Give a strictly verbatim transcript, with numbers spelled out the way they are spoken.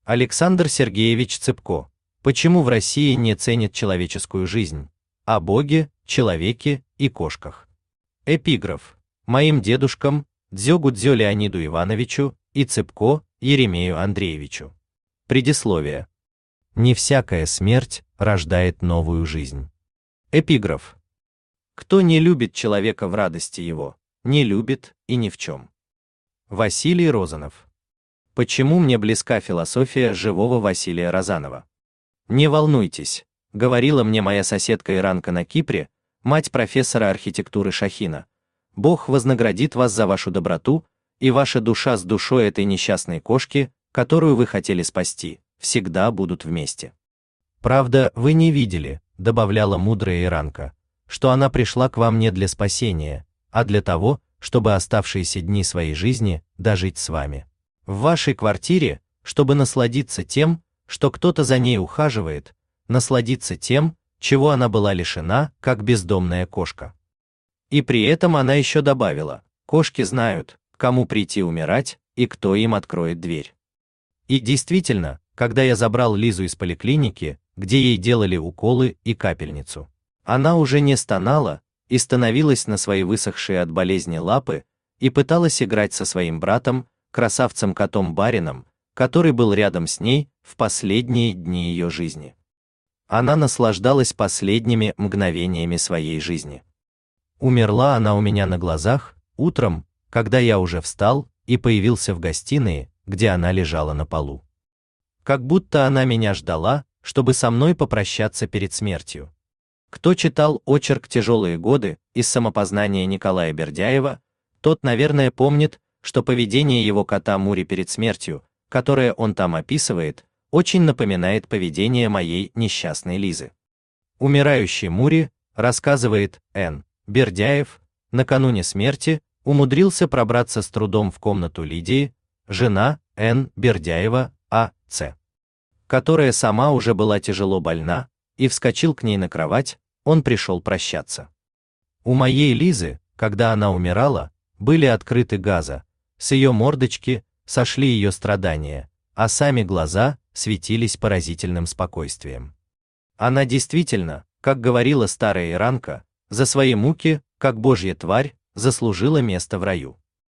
Александр Сергеевич Цыпко. Почему в России не ценят человеческую жизнь? О Боге, человеке и кошках. Эпиграф. Моим дедушкам, Дзёгу-дзё Леониду Ивановичу и Цыпко Еремею Андреевичу. Предисловие. Не всякая смерть рождает новую жизнь. Эпиграф. Кто не любит человека в радости его, не любит и ни в чем. Василий Розанов. Почему мне близка философия живого Василия Розанова? Не волнуйтесь, говорила мне моя соседка-иранка на Кипре, мать профессора архитектуры Шахина. Бог вознаградит вас за вашу доброту, и ваша душа с душой этой несчастной кошки, которую вы хотели спасти, всегда будут вместе. Правда, вы не видели, добавляла мудрая иранка, что она пришла к вам не для спасения, а для того, чтобы оставшиеся дни своей жизни дожить с вами. В вашей квартире, чтобы насладиться тем, что кто-то за ней ухаживает, насладиться тем, чего она была лишена, как бездомная кошка. И при этом она еще добавила: кошки знают, кому прийти умирать и кто им откроет дверь. И действительно, когда я забрал Лизу из поликлиники, где ей делали уколы и капельницу, она уже не стонала и становилась на свои высохшие от болезни лапы и пыталась играть со своим братом, красавцем-котом-барином, который был рядом с ней в последние дни ее жизни. Она наслаждалась последними мгновениями своей жизни. Умерла она у меня на глазах, утром, когда я уже встал и появился в гостиной, где она лежала на полу. Как будто она меня ждала, чтобы со мной попрощаться перед смертью. Кто читал очерк «Тяжелые годы» из самопознания Николая Бердяева, тот, наверное, помнит, что поведение его кота Мури перед смертью, которое он там описывает, очень напоминает поведение моей несчастной Лизы. Умирающий Мури, рассказывает Н. Бердяев, накануне смерти умудрился пробраться с трудом в комнату Лидии, жена Н. Бердяева, А. Ц., которая сама уже была тяжело больна, и вскочил к ней на кровать, он пришел прощаться. У моей Лизы, когда она умирала, были открыты газа, с ее мордочки сошли ее страдания, а сами глаза светились поразительным спокойствием. Она действительно, как говорила старая иранка, за свои муки, как божья тварь, заслужила место в раю.